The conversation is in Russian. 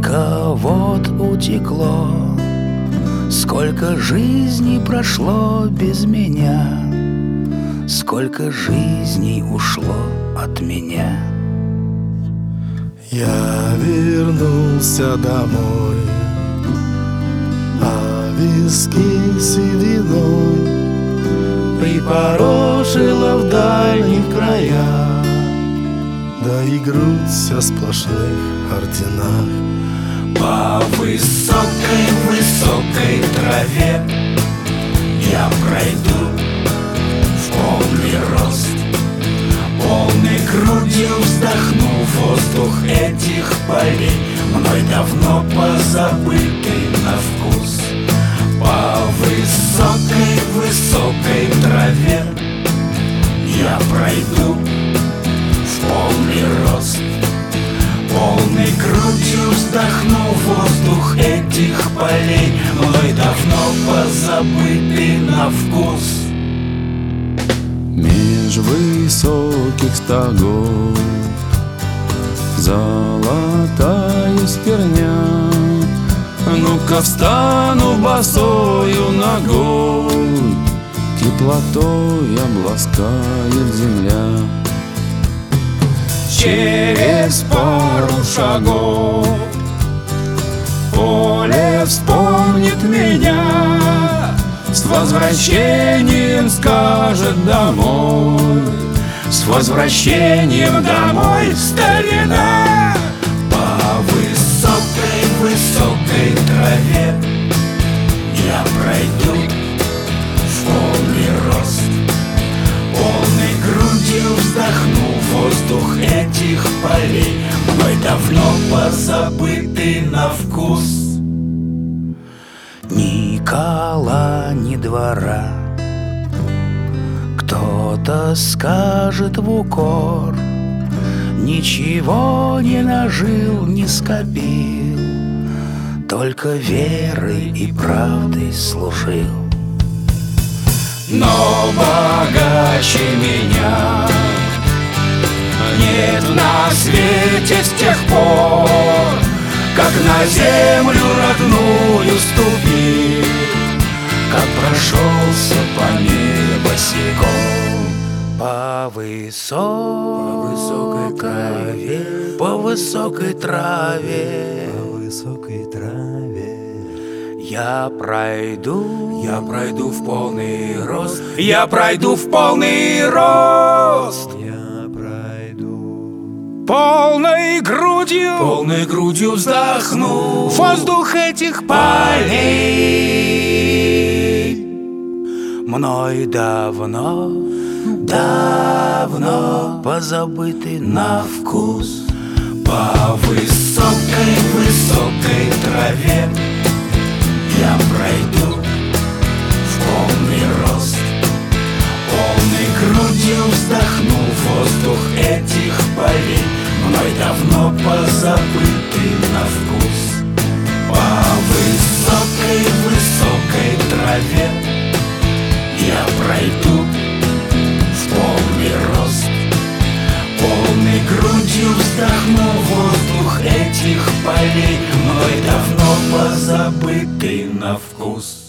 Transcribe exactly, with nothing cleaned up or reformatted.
Сколько вод утекло, сколько жизней прошло без меня, сколько жизней ушло от меня. Я вернулся домой, а виски сединой припорошила в дальних краях, да и грудь вся в сплошных орденах. По высокой-высокой траве я пройду в полный рост, полной грудью вздохну воздух этих полей, мной давно позабытый на вкус. По высокой-высокой траве я пройду в полный рост, полной грудью вздохну воздух этих полей, мной давно позабытый на вкус. Меж высоких стогов золотая стерня, ну-ка встану босою ногой, теплотой обласкает земля. Через пару шагов поле вспомнит меня, с возвращением скажет домой, с возвращением домой, старина. По высокой-высокой траве я пройду в полный рост, полной грудью вздохну воздух этих полей, мной давно позабытый на вкус. Ни кола, ни двора, кто-то скажет в укор, ничего не нажил, не скопил, только верой и правдой служил. Но богаче меня нет на свете с тех пор, как на землю родную ступил, как прошелся по ней босиком. По высокой траве, по высокой траве, по высокой траве я пройду, я пройду в полный рост, я пройду в полный рост. я пройду Полной грудью, полной грудью вздохну воздух этих полей, мной давно, давно позабытый на вкус. По высокой-высокой траве я пройду в полный рост, полной грудью вздохну воздух этих полей, мной давно позабытый на вкус. По высокой-высокой траве я пройду в полный рост, полной грудью вздохну воздух этих полей, мной давно позабытый на вкус.